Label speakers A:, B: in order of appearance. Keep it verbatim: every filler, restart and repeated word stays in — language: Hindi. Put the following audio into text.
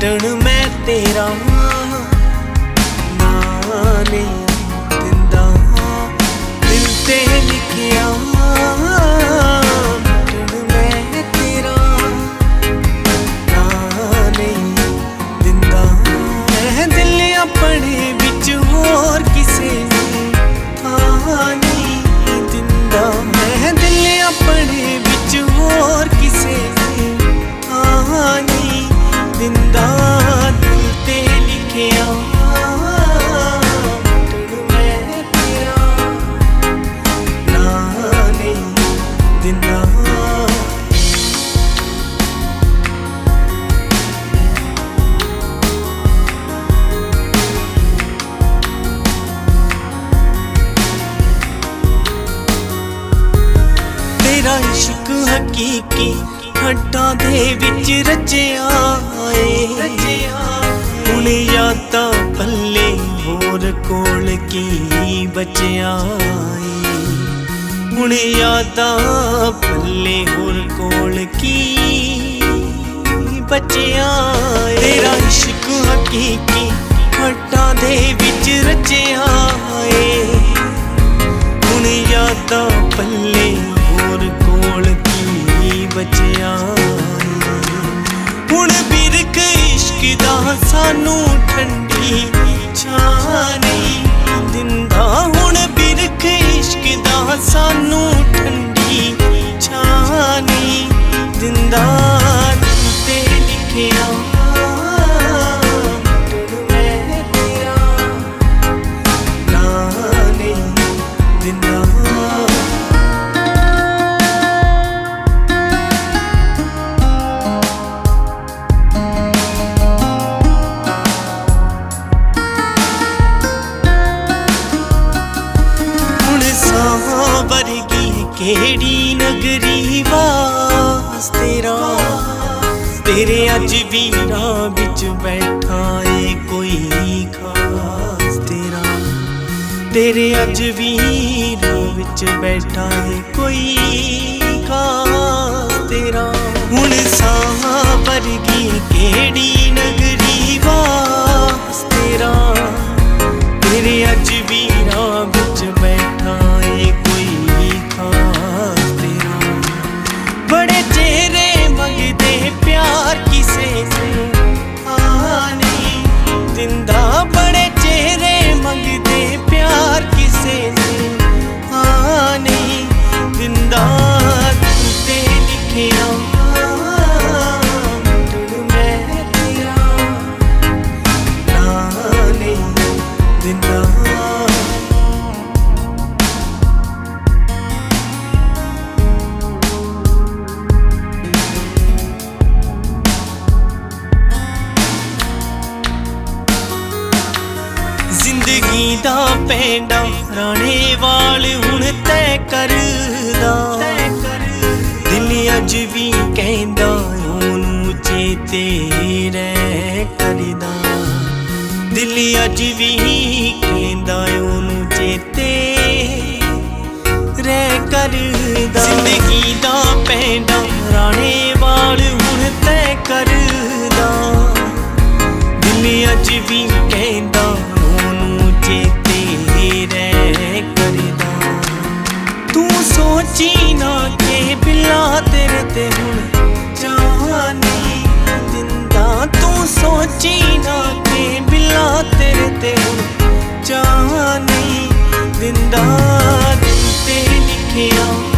A: मिटण मैं तेरा नां नहीं दिंदा, दिल ते लिखिया मिटण मैं तेरा नां नहीं दिंदा। मैं दिल अपने विच होर किसे थां नहीं दिंदा, मैं दिल अपने विच होर किसे थां नहीं दिंदा। दिल ते लिखिया मिटण मैं तेरा नां नहीं दिंदा। तेरा इश्क हकीकी हड्डां दे विच रचिया ऐ, हुण यादां पल्ले होर कोल की बचिया ऐ, हुण यादां पल्ले होर कोल की बचिया ऐ। तेरा इश्क हकीकी हड्डां दे विच रचिया ऐ, हुण यादां पल्ले होर कोल की बचिया। हुण बिरख इश्क दा सानू ठंडी छां नहीं दिंदा, हुण बिरख इश्क दा सानू ठंडी छां नहीं दिंदा। दिल ते लिखिया मिटण मैं तेरा नां नहीं दिंदा। वर्गी केड़ी नगरी वास तेरा, तेरे अज भी राह बिच बैठा है कोई खास तेरा, तेरे अज भी राह बिच बैठा है कोई खास तेरा। हुण साह वर्गी केड़ी नगरी वास तेरा, तेरे अज भी राह बिच बैठा है कोई खास तेरा। बड़े चेहरे मंगदे प्यार किसे आ नहीं दिंदा, बड़े चेहरे मंगदे प्यार किसे आ नहीं दिंदा। दिल ते लिखिया मिटण मैं तेरा नां नहीं दिंदा। जिंदगी दा पैंडा राणे वाल हुण तय करदा, दिल अज भी कहंदा ओनू चेते रह करदा, दिल अज भी कहंदा ओनू चेते रह करदा। जिंदगी दा पैंडा राणे वाल हुण तय करदा, दिल अज भी कहंदा चेते रह करदा। तू सोची ना के बिला तेरे ते हुण चाह नहीं दिंदा, तू सोची ना के बिला तेरे ते हुण चाह नहीं दिंदा। दिल ते लिखिया